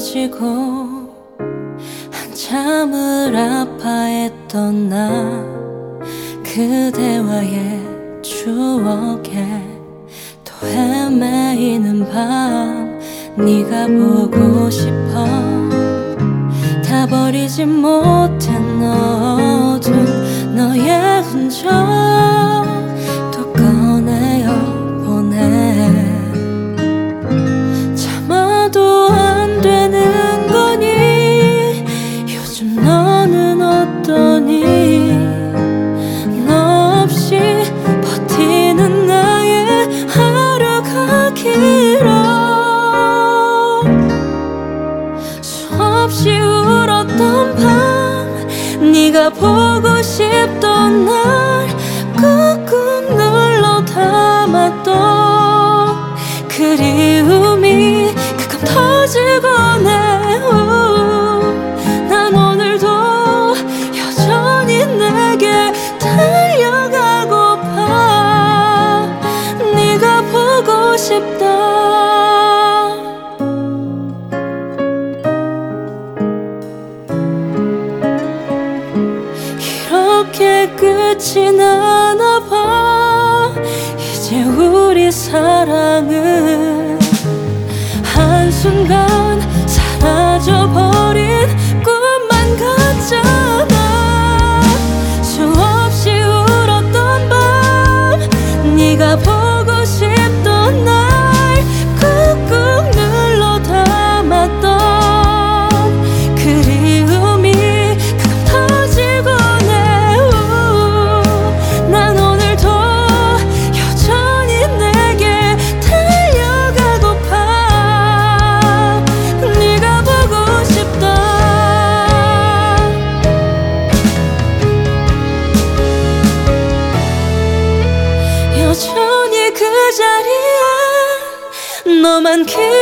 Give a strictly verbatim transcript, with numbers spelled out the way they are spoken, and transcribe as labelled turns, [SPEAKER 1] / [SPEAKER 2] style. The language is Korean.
[SPEAKER 1] 멀어지고 한참을 아파했던 나 그대와의 추억에 또 헤매이는 밤 네가 보고 싶어 다 버리지 못한 어두운 너의 흔적 또 꺼내어 보내 참아도 안 되는 거니 요즘 너는 어떠니 너 없이 버티는 나의 하루가 길어 수없이 울었던 밤 네가 보고 싶던 날 꾹꾹 눌러 담았던 그리움이 가끔 터지곤 해. 난 오늘도 여전히 내게 달려가고파 네가 보고 싶다. 이렇게 끝이 나나 봐. 이제 우리 사랑은 한순간 사라져버린 꿈만 같잖아. 수없이 울었던 밤 네가 보고 싶던 날 꾹꾹 눌러 담았던 그리움이 가끔 터지곤 해. 난 오늘도 여전히 내게 달려가고파 네가 보고 싶다. 여전히 그 자리에 너만 그